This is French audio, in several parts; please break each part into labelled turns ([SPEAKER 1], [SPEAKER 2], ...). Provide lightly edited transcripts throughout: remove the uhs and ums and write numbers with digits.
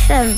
[SPEAKER 1] FM.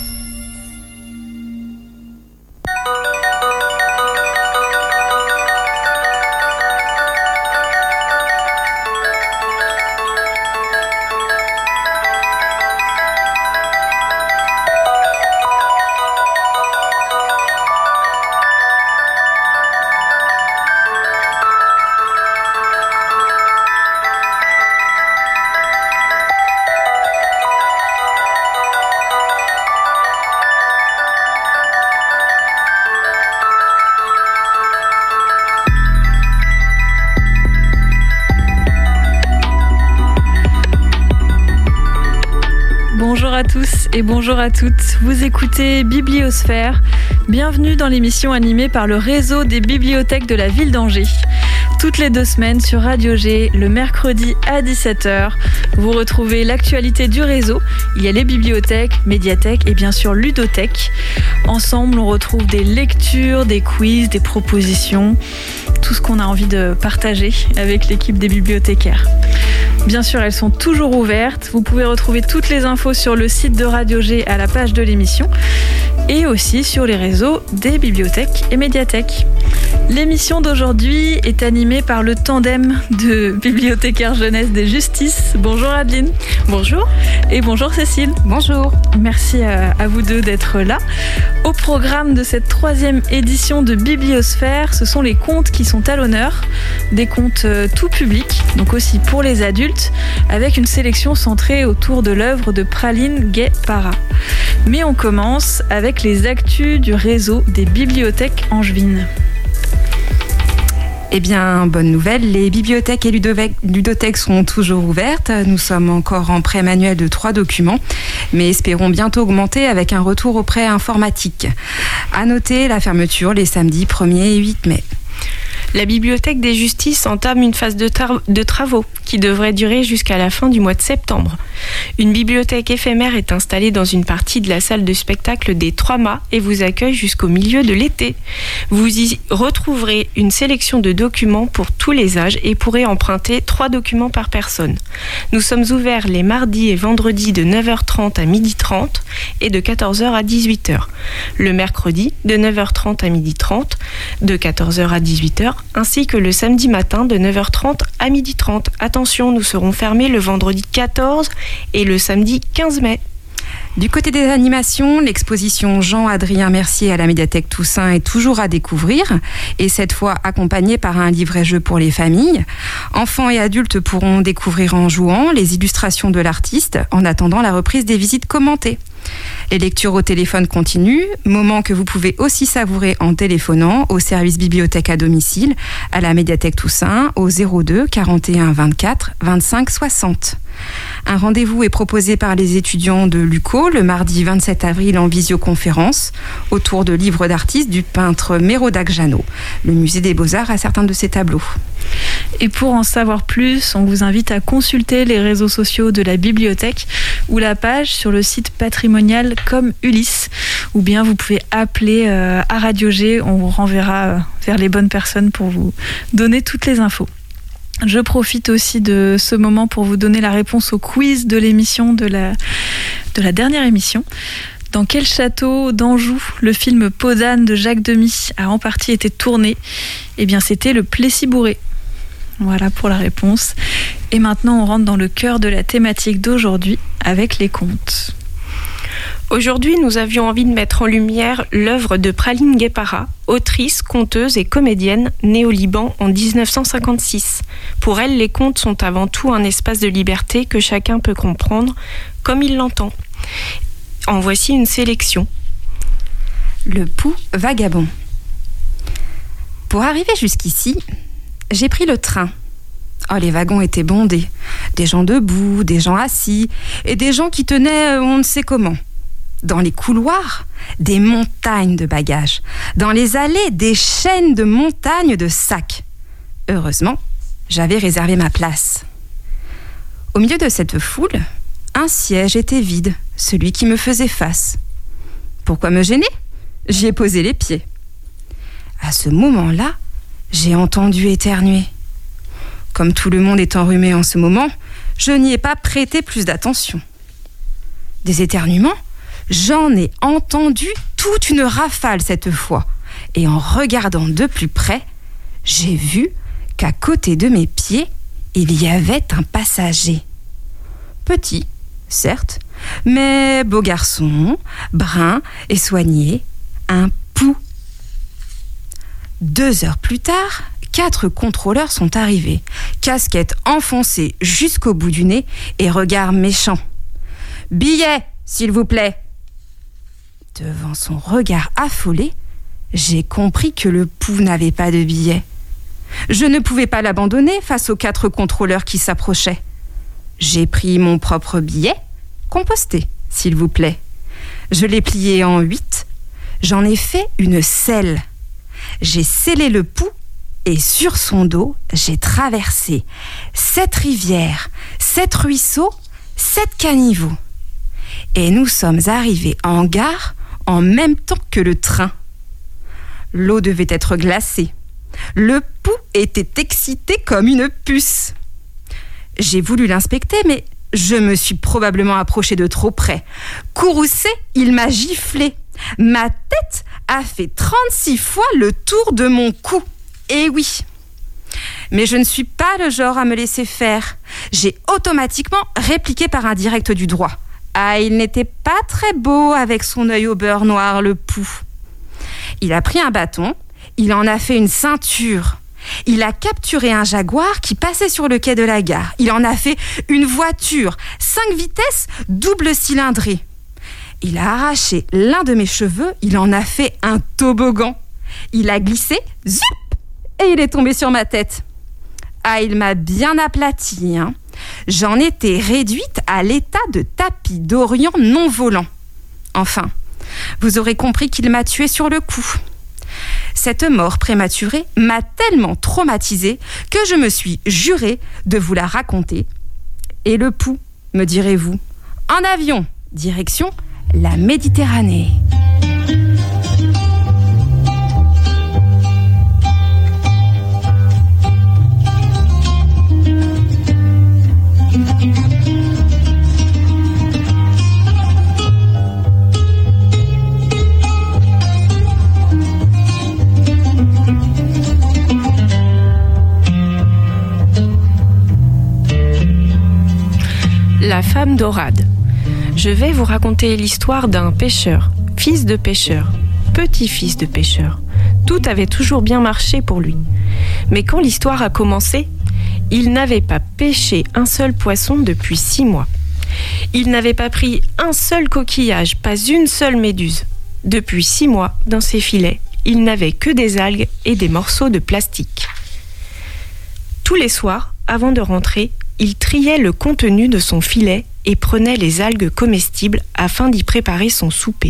[SPEAKER 2] Bonjour à tous et bonjour à toutes. Vous écoutez Bibliosphère. Bienvenue dans l'émission animée par le réseau des bibliothèques de la ville d'Angers. Toutes les 2 semaines sur Radio G, le mercredi à 17h, vous retrouvez l'actualité du réseau. Il y a les bibliothèques, médiathèques et bien sûr ludothèques. Ensemble, on retrouve des lectures, des quiz, des propositions, tout ce qu'on a envie de partager avec l'équipe des bibliothécaires. Bien sûr, elles sont toujours ouvertes. Vous pouvez retrouver toutes les infos sur le site de Radio G à la page de l'émission et aussi sur les réseaux des bibliothèques et médiathèques. L'émission d'aujourd'hui est animée par le tandem de bibliothécaires jeunesse des Justices. Bonjour Adeline. Bonjour. Et bonjour Cécile.
[SPEAKER 3] Bonjour.
[SPEAKER 2] Merci à vous deux d'être là. Au programme de cette 3e édition de Bibliosphère, ce sont les contes qui sont à l'honneur. Des contes tout public, donc aussi pour les adultes, avec une sélection centrée autour de l'œuvre de Praline Gay-Para. Mais on commence avec les actus du réseau des bibliothèques angevines.
[SPEAKER 3] Eh bien, bonne nouvelle, les bibliothèques et ludothèques sont toujours ouvertes. Nous sommes encore en prêt manuel de 3 documents, mais espérons bientôt augmenter avec un retour au prêt informatique. À noter la fermeture les samedis 1er et 8 mai.
[SPEAKER 4] La Bibliothèque des Justices entame une phase de travaux qui devrait durer jusqu'à la fin du mois de septembre. Une bibliothèque éphémère est installée dans une partie de la salle de spectacle des 3 mâts et vous accueille jusqu'au milieu de l'été. Vous y retrouverez une sélection de documents pour tous les âges et pourrez emprunter 3 documents par personne. Nous sommes ouverts les mardis et vendredis de 9h30 à 12h30 et de 14h à 18h. Le mercredi de 9h30 à 12h30, de 14h à 18h, ainsi que le samedi matin de 9h30 à 12h30. Attention, nous serons fermés le vendredi 14 et le samedi 15 mai.
[SPEAKER 3] Du côté des animations, l'exposition Jean-Adrien Mercier à la médiathèque Toussaint est toujours à découvrir et cette fois accompagnée par un livret-jeu pour les familles. Enfants et adultes pourront découvrir en jouant les illustrations de l'artiste en attendant la reprise des visites commentées. Les lectures au téléphone continuent, moment que vous pouvez aussi savourer en téléphonant au service bibliothèque à domicile à la médiathèque Toussaint au 02 41 24 25 60. Un rendez-vous est proposé par les étudiants de l'UCO le mardi 27 avril en visioconférence autour de livres d'artistes du peintre Mérodac Jeannot. Le musée des Beaux-Arts a certains de ses tableaux.
[SPEAKER 2] Et pour en savoir plus, on vous invite à consulter les réseaux sociaux de la bibliothèque ou la page sur le site patrimonial comme Ulysse. Ou bien vous pouvez appeler à Radio G, on vous renverra vers les bonnes personnes pour vous donner toutes les infos. Je profite aussi de ce moment pour vous donner la réponse au quiz de l'émission de la dernière émission. Dans quel château d'Anjou le film Peau d'âne de Jacques Demy a en partie été tourné ? Eh bien, c'était le Plessis-Bourré. Voilà pour la réponse. Et maintenant, on rentre dans le cœur de la thématique d'aujourd'hui avec les contes.
[SPEAKER 4] Aujourd'hui, nous avions envie de mettre en lumière l'œuvre de Praline Gay-Para, autrice, conteuse et comédienne née au Liban en 1956. Pour elle, les contes sont avant tout un espace de liberté que chacun peut comprendre comme il l'entend. En voici une sélection.
[SPEAKER 3] Le Pou vagabond. Pour arriver jusqu'ici, j'ai pris le train. Oh, les wagons étaient bondés. Des gens debout, des gens assis et des gens qui tenaient on ne sait comment. Dans les couloirs, des montagnes de bagages. Dans les allées, des chaînes de montagnes de sacs. Heureusement, j'avais réservé ma place. Au milieu de cette foule, un siège était vide, celui qui me faisait face. Pourquoi me gêner ? J'y ai posé les pieds. À ce moment-là, j'ai entendu éternuer. Comme tout le monde est enrhumé en ce moment, je n'y ai pas prêté plus d'attention. Des éternuements ? J'en ai entendu toute une rafale cette fois. Et en regardant de plus près, j'ai vu qu'à côté de mes pieds, il y avait un passager. Petit, certes, mais beau garçon, brun et soigné, un pou. 2 heures plus tard, 4 contrôleurs sont arrivés, casquette enfoncée jusqu'au bout du nez et regard méchant. « Billet, s'il vous plaît !» Devant son regard affolé, j'ai compris que le pou n'avait pas de billet. Je ne pouvais pas l'abandonner face aux 4 contrôleurs qui s'approchaient. J'ai pris mon propre billet, composté, s'il vous plaît. Je l'ai plié en 8. J'en ai fait une selle. J'ai scellé le pou et sur son dos, j'ai traversé 7 rivières, 7 ruisseaux, 7 caniveaux. Et nous sommes arrivés en gare en même temps que le train. L'eau devait être glacée. Le pou était excité comme une puce. J'ai voulu l'inspecter, mais je me suis probablement approchée de trop près. Courroucé, il m'a giflé. Ma tête a fait 36 fois le tour de mon cou. Eh oui. Mais je ne suis pas le genre à me laisser faire. J'ai automatiquement répliqué par un direct du droit. Ah, il n'était pas très beau avec son œil au beurre noir, le pou. Il a pris un bâton, il en a fait une ceinture. Il a capturé un jaguar qui passait sur le quai de la gare. Il en a fait une voiture, 5 vitesses, double cylindrée. Il a arraché l'un de mes cheveux, il en a fait un toboggan. Il a glissé, zup, et il est tombé sur ma tête. Ah, il m'a bien aplati, hein. J'en étais réduite à l'état de tapis d'Orient non volant. Enfin, vous aurez compris qu'il m'a tuée sur le coup. Cette mort prématurée m'a tellement traumatisée que je me suis jurée de vous la raconter. Et le pou, me direz-vous, en avion, direction la Méditerranée.
[SPEAKER 4] La femme Dorade. Je vais vous raconter l'histoire d'un pêcheur, fils de pêcheur, petit-fils de pêcheur. Tout avait toujours bien marché pour lui. Mais quand l'histoire a commencé, il n'avait pas pêché un seul poisson depuis 6 mois. Il n'avait pas pris un seul coquillage, pas une seule méduse. Depuis 6 mois, dans ses filets, il n'avait que des algues et des morceaux de plastique. Tous les soirs, avant de rentrer, il triait le contenu de son filet et prenait les algues comestibles afin d'y préparer son souper.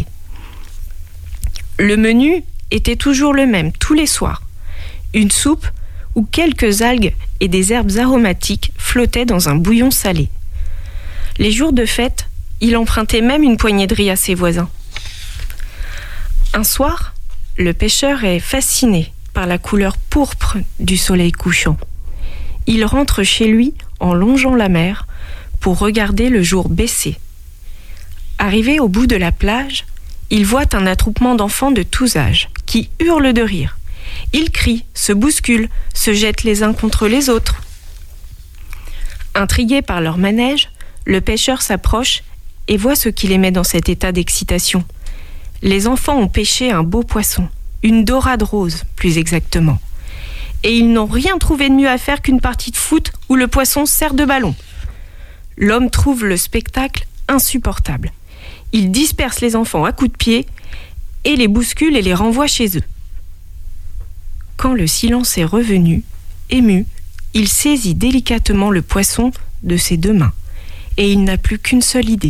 [SPEAKER 4] Le menu était toujours le même tous les soirs. Une soupe où quelques algues et des herbes aromatiques flottaient dans un bouillon salé. Les jours de fête, il empruntait même une poignée de riz à ses voisins. Un soir, le pêcheur est fasciné par la couleur pourpre du soleil couchant. Il rentre chez lui en longeant la mer pour regarder le jour baisser. Arrivé au bout de la plage, il voit un attroupement d'enfants de tous âges qui hurlent de rire. Ils crient, se bousculent, se jettent les uns contre les autres. Intrigué par leur manège, le pêcheur s'approche et voit ce qui les met dans cet état d'excitation. Les enfants ont pêché un beau poisson, une dorade rose plus exactement. Et ils n'ont rien trouvé de mieux à faire qu'une partie de foot où le poisson sert de ballon. L'homme trouve le spectacle insupportable. Il disperse les enfants à coups de pied et les bouscule et les renvoie chez eux. Quand le silence est revenu, ému, il saisit délicatement le poisson de ses 2 mains et il n'a plus qu'une seule idée.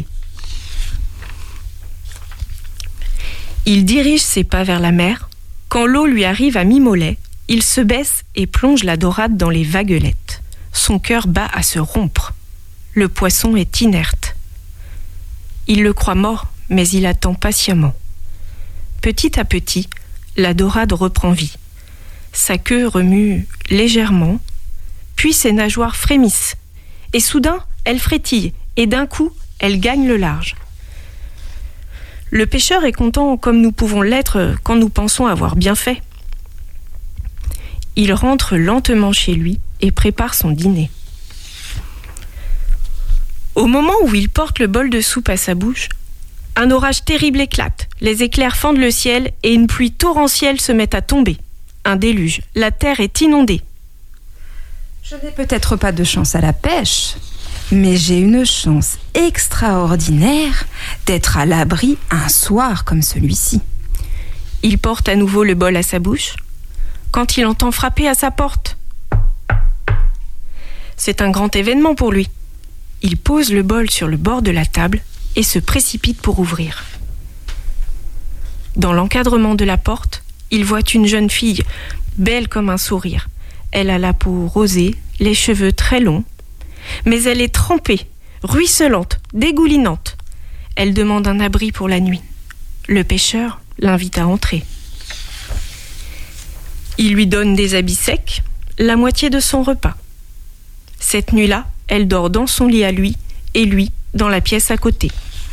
[SPEAKER 4] Il dirige ses pas vers la mer. Quand l'eau lui arrive à mi-mollet, il se baisse et plonge la dorade dans les vaguelettes. Son cœur bat à se rompre. Le poisson est inerte. Il le croit mort, mais il attend patiemment. Petit à petit, la dorade reprend vie. Sa queue remue légèrement, puis ses nageoires frémissent. Et soudain, elle frétille, et d'un coup, elle gagne le large. Le pêcheur est content comme nous pouvons l'être quand nous pensons avoir bien fait. Il rentre lentement chez lui et prépare son dîner. Au moment où il porte le bol de soupe à sa bouche, un orage terrible éclate, les éclairs fendent le ciel et une pluie torrentielle se met à tomber. Un déluge, la terre est inondée.
[SPEAKER 3] Je n'ai peut-être pas de chance à la pêche, mais j'ai une chance extraordinaire d'être à l'abri un soir comme celui-ci.
[SPEAKER 4] Il porte à nouveau le bol à sa bouche, quand il entend frapper à sa porte. C'est un grand événement pour lui. Il pose le bol sur le bord de la table et se précipite pour ouvrir. Dans l'encadrement de la porte, il voit une jeune fille, belle comme un sourire. Elle a la peau rosée, les cheveux très longs, mais elle est trempée, ruisselante, dégoulinante. Elle demande un abri pour la nuit. Le pêcheur l'invite à entrer. Il lui donne des habits secs, la moitié de son repas. Cette nuit-là, elle dort dans son lit à lui et lui dans la pièce à côté.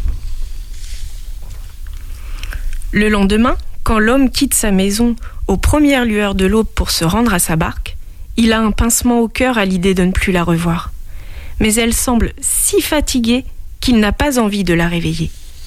[SPEAKER 4] Le lendemain, quand l'homme quitte sa maison aux premières lueurs de l'aube pour se rendre à sa barque, il a un pincement au cœur à l'idée de ne plus la revoir. Mais elle semble si fatiguée qu'il n'a pas envie de la réveiller.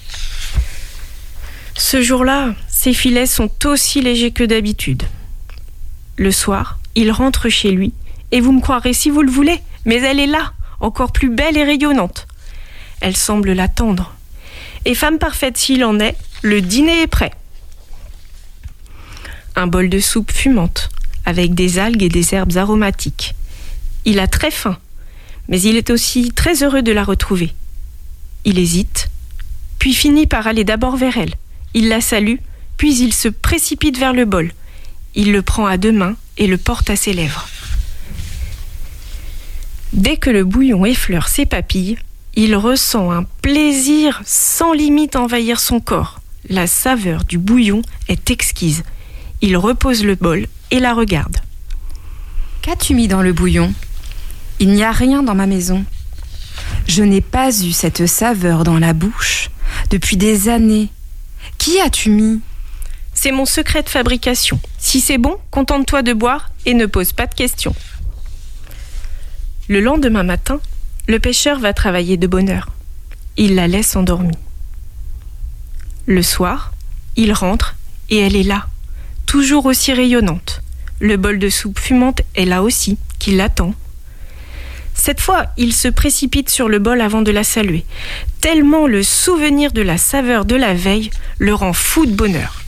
[SPEAKER 4] Ce jour-là, ses filets sont aussi légers que d'habitude. Le soir, il rentre chez lui, et vous me croirez si vous le voulez, mais elle est là, encore plus belle et rayonnante. Elle semble l'attendre. Et femme parfaite s'il en est, le dîner est prêt. Un bol de soupe fumante, avec des algues et des herbes aromatiques. Il a très faim, mais il est aussi très heureux de la retrouver. Il hésite, puis finit par aller d'abord vers elle. Il la salue, puis il se précipite vers le bol. Il le prend à deux mains et le porte à ses lèvres. Dès que le bouillon effleure ses papilles, il ressent un plaisir sans limite envahir son corps. La saveur du bouillon est exquise. Il repose le bol et la regarde.
[SPEAKER 3] Qu'as-tu mis dans le bouillon ? Il n'y a rien dans ma maison. Je n'ai pas eu cette saveur dans la bouche depuis des années. Qui as-tu mis ?
[SPEAKER 4] C'est mon secret de fabrication. Si c'est bon, contente-toi de boire et ne pose pas de questions. Le lendemain matin, le pêcheur va travailler de bonne heure. Il la laisse endormie. Le soir, il rentre et elle est là, toujours aussi rayonnante. Le bol de soupe fumante est là aussi, qui l'attend. Cette fois, il se précipite sur le bol avant de la saluer, tellement le souvenir de la saveur de la veille le rend fou de bonheur.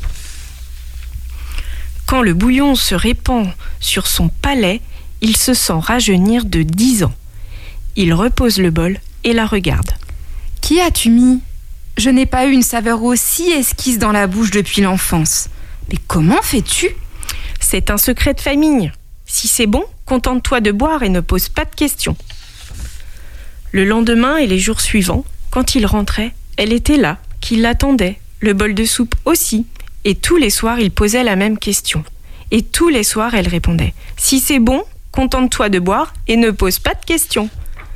[SPEAKER 4] Quand le bouillon se répand sur son palais, il se sent rajeunir de 10 ans. Il repose le bol et la regarde.
[SPEAKER 3] Qui as-tu mis ? Je n'ai pas eu une saveur aussi exquise dans la bouche depuis l'enfance. Mais comment fais-tu ?
[SPEAKER 4] C'est un secret de famille. Si c'est bon, contente-toi de boire et ne pose pas de questions. Le lendemain et les jours suivants, quand il rentrait, elle était là, qui l'attendait, le bol de soupe aussi. Et tous les soirs, il posait la même question. Et tous les soirs, elle répondait « Si c'est bon, contente-toi de boire et ne pose pas de questions. »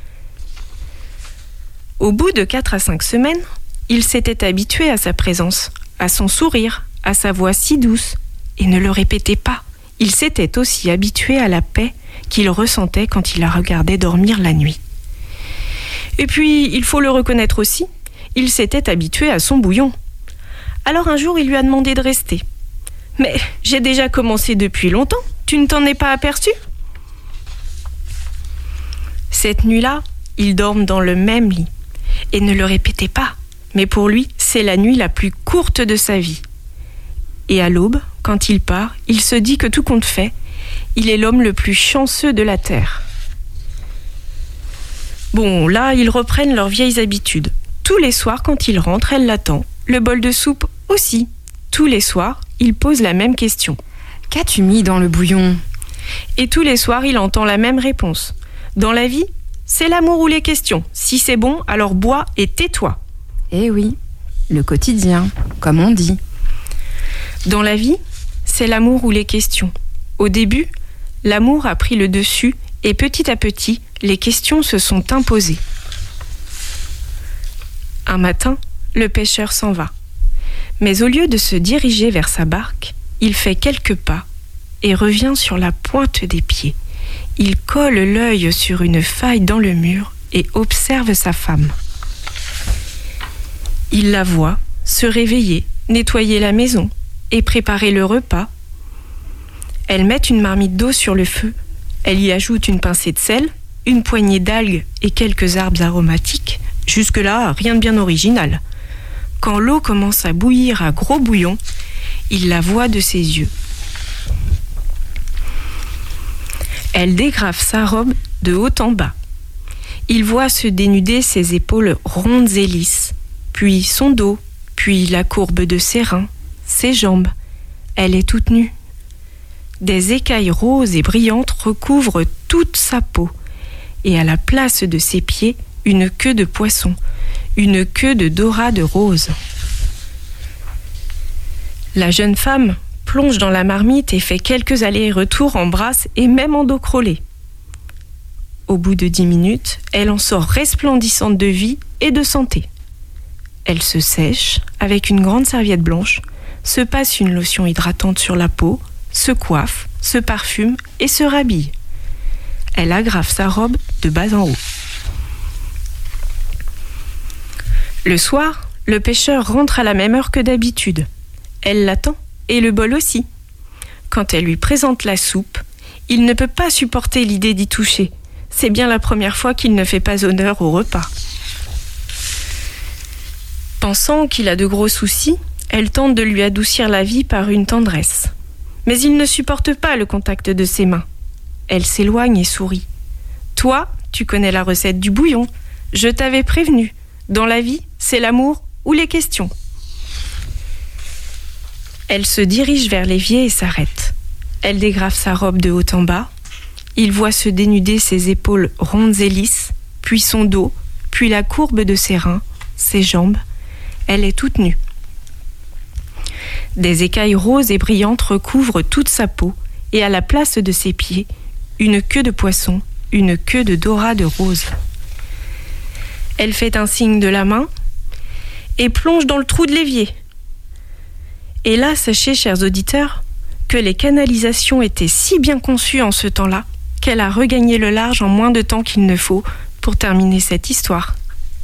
[SPEAKER 4] Au bout de 4 à 5 semaines, il s'était habitué à sa présence, à son sourire, à sa voix si douce, et ne le répétait pas. Il s'était aussi habitué à la paix qu'il ressentait quand il la regardait dormir la nuit. Et puis, il faut le reconnaître aussi, il s'était habitué à son bouillon. Alors un jour, il lui a demandé de rester. « Mais j'ai déjà commencé depuis longtemps, tu ne t'en es pas aperçu ?» Cette nuit-là, ils dorment dans le même lit et ne le répétez pas. Mais pour lui, c'est la nuit la plus courte de sa vie. Et à l'aube, quand il part, il se dit que tout compte fait, il est l'homme le plus chanceux de la terre. Bon, là, ils reprennent leurs vieilles habitudes. Tous les soirs, quand il rentre, elle l'attend. Le bol de soupe aussi. Tous les soirs, il pose la même question.
[SPEAKER 3] « Qu'as-tu mis dans le bouillon ?»
[SPEAKER 4] Et tous les soirs, il entend la même réponse. Dans la vie, c'est l'amour ou les questions. Si c'est bon, alors bois et tais-toi.
[SPEAKER 3] Eh oui, le quotidien, comme on dit.
[SPEAKER 4] Dans la vie, c'est l'amour ou les questions. Au début, l'amour a pris le dessus et petit à petit, les questions se sont imposées. Un matin, le pêcheur s'en va. Mais au lieu de se diriger vers sa barque, il fait quelques pas et revient sur la pointe des pieds. Il colle l'œil sur une faille dans le mur et observe sa femme. Il la voit se réveiller, nettoyer la maison et préparer le repas. Elle met une marmite d'eau sur le feu. Elle y ajoute une pincée de sel, une poignée d'algues et quelques herbes aromatiques. Jusque-là, rien de bien original. Quand l'eau commence à bouillir à gros bouillon, il la voit de ses yeux. Elle dégrafe sa robe de haut en bas. Il voit se dénuder ses épaules rondes et lisses, puis son dos, puis la courbe de ses reins, ses jambes. Elle est toute nue. Des écailles roses et brillantes recouvrent toute sa peau, et à la place de ses pieds, une queue de poisson, une queue de dorade rose. La jeune femme plonge dans la marmite et fait quelques allers-retours en brasse et même en dos crawlé. Au bout de 10 minutes, elle en sort resplendissante de vie et de santé. Elle se sèche avec une grande serviette blanche, se passe une lotion hydratante sur la peau, se coiffe, se parfume et se rhabille. Elle agrafe sa robe de bas en haut. Le soir, le pêcheur rentre à la même heure que d'habitude. Elle l'attend, et le bol aussi. Quand elle lui présente la soupe, il ne peut pas supporter l'idée d'y toucher. C'est bien la première fois qu'il ne fait pas honneur au repas. Pensant qu'il a de gros soucis, elle tente de lui adoucir la vie par une tendresse. Mais il ne supporte pas le contact de ses mains. Elle s'éloigne et sourit. « Toi, tu connais la recette du bouillon. Je t'avais prévenu. Dans la vie, c'est l'amour ou les questions. » Elle se dirige vers l'évier et s'arrête. Elle dégrafe sa robe de haut en bas. Il voit se dénuder ses épaules rondes et lisses, puis son dos, puis la courbe de ses reins, ses jambes. Elle est toute nue. Des écailles roses et brillantes recouvrent toute sa peau, et à la place de ses pieds, une queue de poisson, une queue de dorade rose. Elle fait un signe de la main et plonge dans le trou de l'évier. Et là, sachez, chers auditeurs, que les canalisations étaient si bien conçues en ce temps-là qu'elle a regagné le large en moins de temps qu'il ne faut pour terminer cette histoire.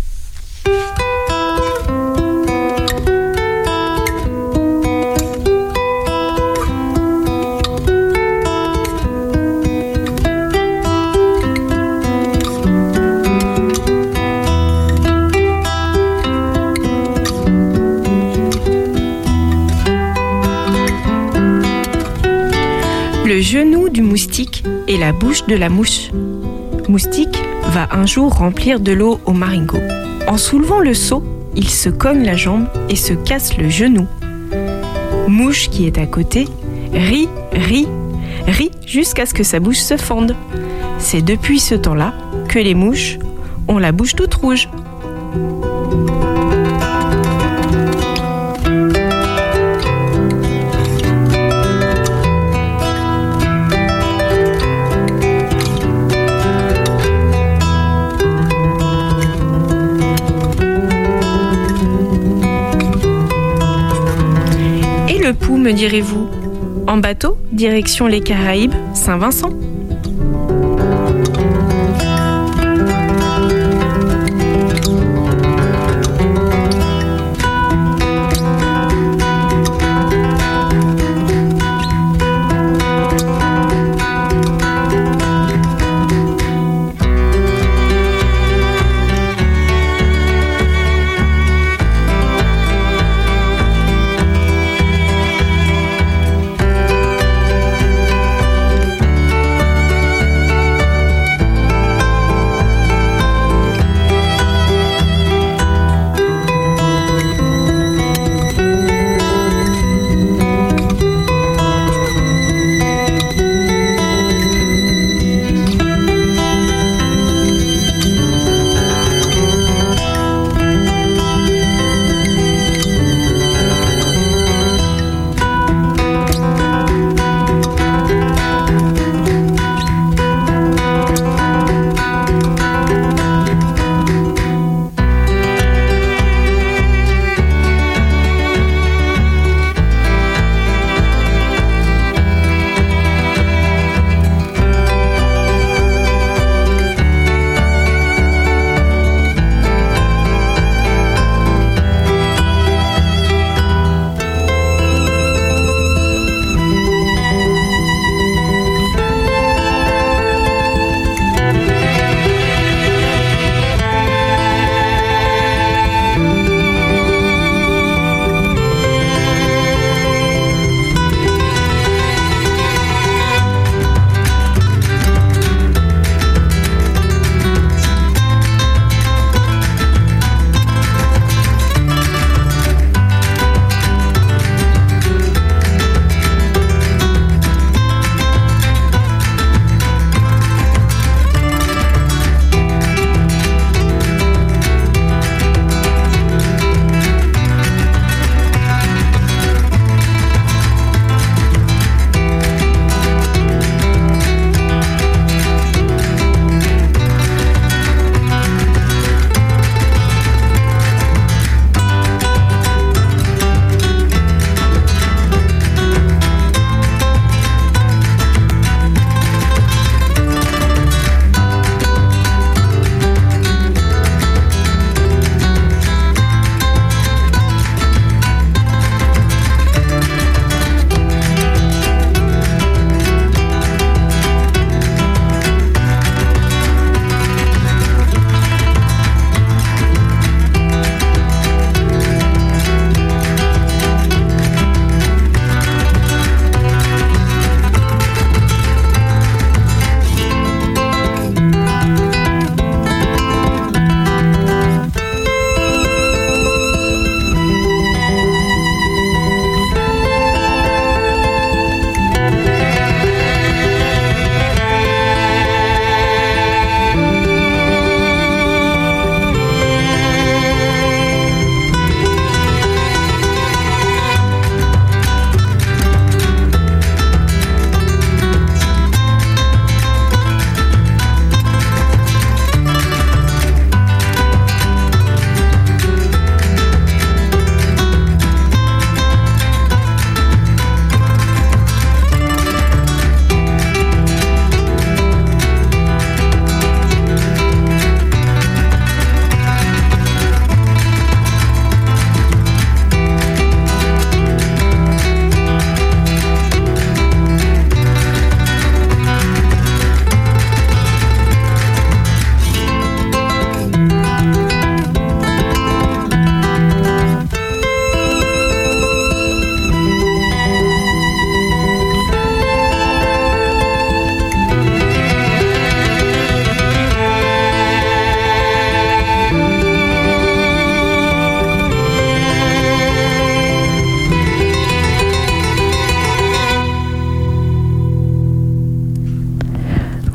[SPEAKER 4] Le genou du moustique et la bouche de la mouche. Moustique va un jour remplir de l'eau au maringot. En soulevant le seau, il se cogne la jambe et se casse le genou. Mouche qui est à côté rit jusqu'à ce que sa bouche se fende. C'est depuis ce temps-là que les mouches ont la bouche toute rouge. Le Pou, me direz-vous? En bateau, direction les Caraïbes, Saint-Vincent.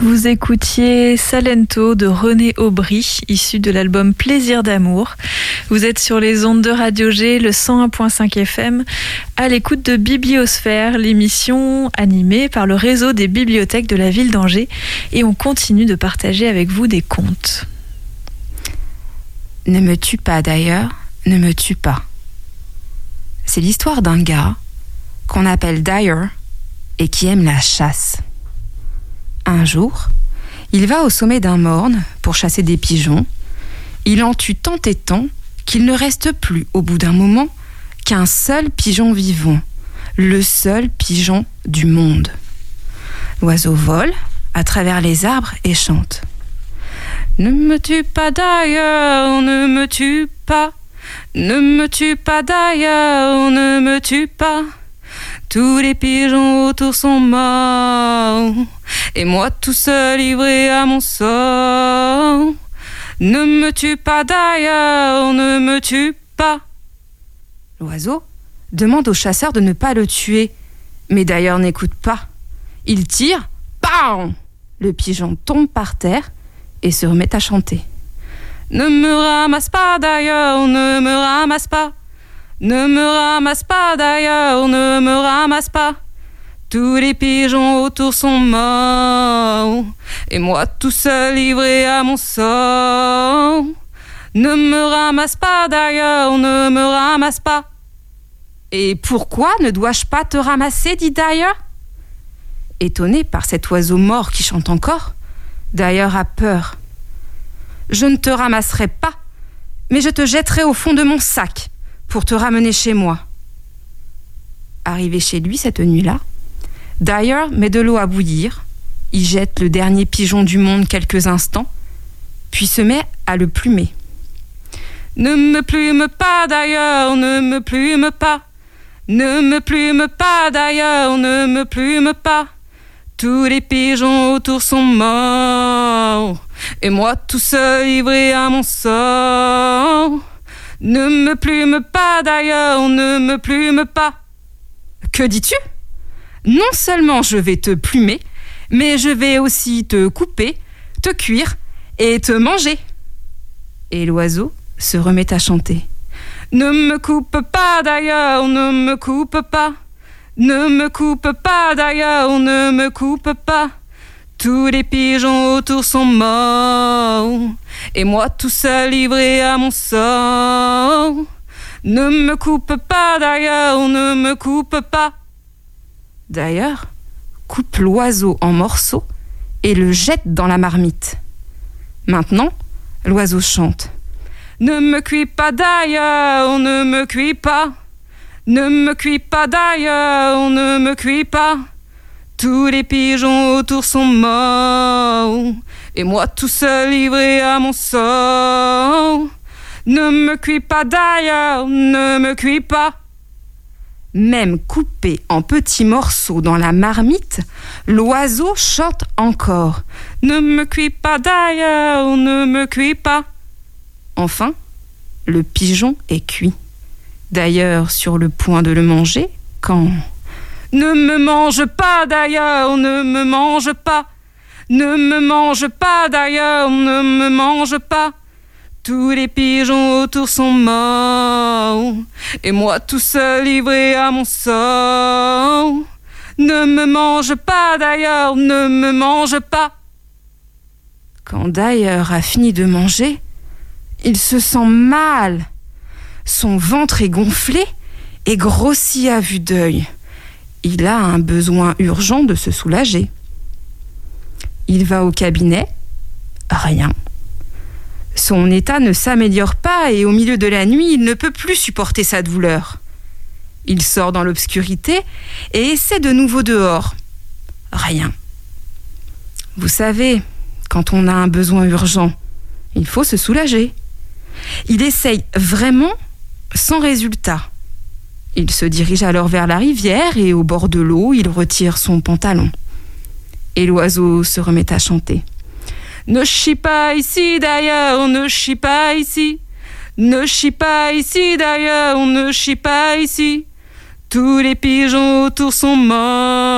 [SPEAKER 2] Vous écoutiez Salento de René Aubry, issu de l'album Plaisir d'amour. Vous êtes sur les ondes de Radio G, le 101.5 FM, à l'écoute de Bibliosphère, l'émission animée par le réseau des bibliothèques de la ville d'Angers. Et on continue de partager avec vous des contes.
[SPEAKER 3] Ne me tue pas d'ailleurs, ne me tue pas. C'est l'histoire d'un gars qu'on appelle Dyer et qui aime la chasse. Un jour, il va au sommet d'un morne pour chasser des pigeons. Il en tue tant et tant qu'il ne reste plus, au bout d'un moment, qu'un seul pigeon vivant, le seul pigeon du monde. L'oiseau vole à travers les arbres et chante. « Ne me tue pas d'ailleurs, ne me tue pas. Ne me tue pas d'ailleurs, ne me tue pas. Tous les pigeons autour sont morts, et moi tout seul livré à mon sort. Ne me tue pas d'ailleurs, ne me tue pas. » L'oiseau demande au chasseur de ne pas le tuer, mais d'ailleurs n'écoute pas. Il tire, bam ! Le pigeon tombe par terre et se remet à chanter. Ne me ramasse pas d'ailleurs, ne me ramasse pas. Ne me ramasse pas d'ailleurs, ne me ramasse pas. Tous les pigeons autour sont morts, et moi tout seul livré à mon sort. Ne me ramasse pas d'ailleurs, ne me ramasse pas. Et pourquoi ne dois-je pas te ramasser, dit Dyer. Étonné par cet oiseau mort qui chante encore, Dyer a peur. Je ne te ramasserai pas, mais je te jetterai au fond de mon sac pour te ramener chez moi. Arrivé chez lui cette nuit-là, Dyer met de l'eau à bouillir, y jette le dernier pigeon du monde quelques instants, puis se met à le plumer. Ne me plume pas d'ailleurs, ne me plume pas. Ne me plume pas d'ailleurs, ne me plume pas. Tous les pigeons autour sont morts, et moi tout seul livré à mon sort. Ne me plume pas d'ailleurs, ne me plume pas. Que dis-tu ? Non seulement je vais te plumer, mais je vais aussi te couper, te cuire et te manger. Et l'oiseau se remet à chanter. Ne me coupe pas d'ailleurs, ne me coupe pas. Ne me coupe pas d'ailleurs, ne me coupe pas. Tous les pigeons autour sont morts, et moi tout seul livré à mon sort. Ne me coupe pas d'ailleurs, ne me coupe pas. D'ailleurs, coupe l'oiseau en morceaux et le jette dans la marmite. Maintenant, l'oiseau chante. Ne me cuis pas d'ailleurs, ne me cuis pas. Ne me cuis pas d'ailleurs, ne me cuis pas. Tous les pigeons autour sont morts, et moi tout seul livré à mon sort. Ne me cuis pas d'ailleurs, ne me cuis pas. Même coupé en petits morceaux dans la marmite, l'oiseau chante encore. Ne me cuis pas d'ailleurs, ne me cuis pas. Enfin, le pigeon est cuit. D'ailleurs, sur le point de le manger, quand... Ne me mange pas d'ailleurs, ne me mange pas. Ne me mange pas d'ailleurs, ne me mange pas. Tous les pigeons autour sont morts, et moi tout seul livré à mon sort. Ne me mange pas d'ailleurs, ne me mange pas. Quand Dyer a fini de manger, il se sent mal. Son ventre est gonflé et grossit à vue d'œil. Il a un besoin urgent de se soulager. Il va au cabinet, rien. Son état ne s'améliore pas et au milieu de la nuit, il ne peut plus supporter sa douleur. Il sort dans l'obscurité et essaie de nouveau dehors. Rien. Vous savez, quand on a un besoin urgent, il faut se soulager. Il essaye vraiment sans résultat. Il se dirige alors vers la rivière et au bord de l'eau, il retire son pantalon. Et l'oiseau se remet à chanter. Ne chie pas ici d'ailleurs, ne chie pas ici. Ne chie pas ici d'ailleurs, ne chie pas ici. Tous les pigeons autour sont morts,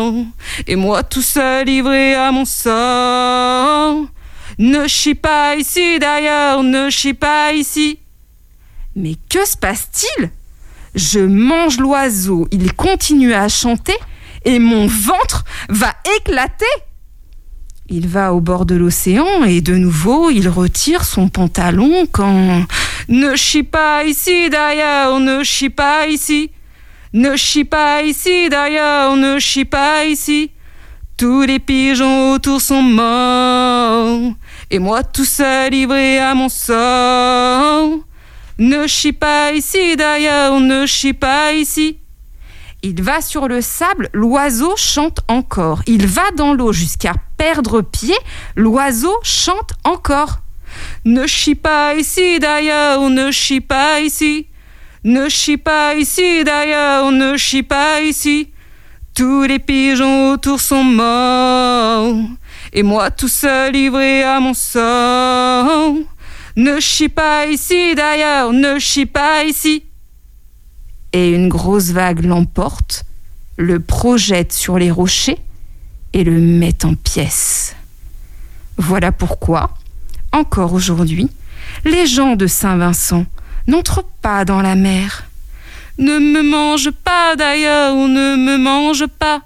[SPEAKER 3] et moi tout seul livré à mon sort. Ne chie pas ici d'ailleurs, ne chie pas ici. Mais que se passe-t-il ? Je mange l'oiseau, il continue à chanter et mon ventre va éclater. Il va au bord de l'océan et de nouveau il retire son pantalon quand... Ne chie pas ici d'ailleurs, ne chie pas ici. Ne chie pas ici d'ailleurs, ne chie pas ici. Tous les pigeons autour sont morts et moi tout seul livré à mon sort. Ne chie pas ici d'ailleurs, ne chie pas ici. Il va sur le sable, l'oiseau chante encore. Il va dans l'eau jusqu'à perdre pied, l'oiseau chante encore. Ne chie pas ici d'ailleurs, ne chie pas ici. Ne chie pas ici d'ailleurs, ne chie pas ici. Tous les pigeons autour sont morts et moi tout seul livré à mon sort. Ne chie pas ici d'ailleurs, ne chie pas ici. Et une grosse vague l'emporte, le projette sur les rochers et le met en pièces. Voilà pourquoi, encore aujourd'hui, les gens de Saint-Vincent n'entrent pas dans la mer. Ne me mange pas d'ailleurs, ne me mange pas.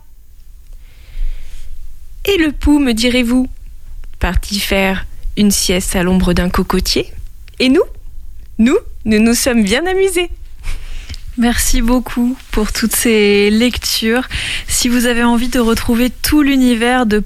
[SPEAKER 4] Et le pou, me direz-vous, parti faire une sieste à l'ombre d'un cocotier. Et nous nous sommes bien amusés.
[SPEAKER 2] Merci beaucoup pour toutes ces lectures. Si vous avez envie de retrouver tout l'univers de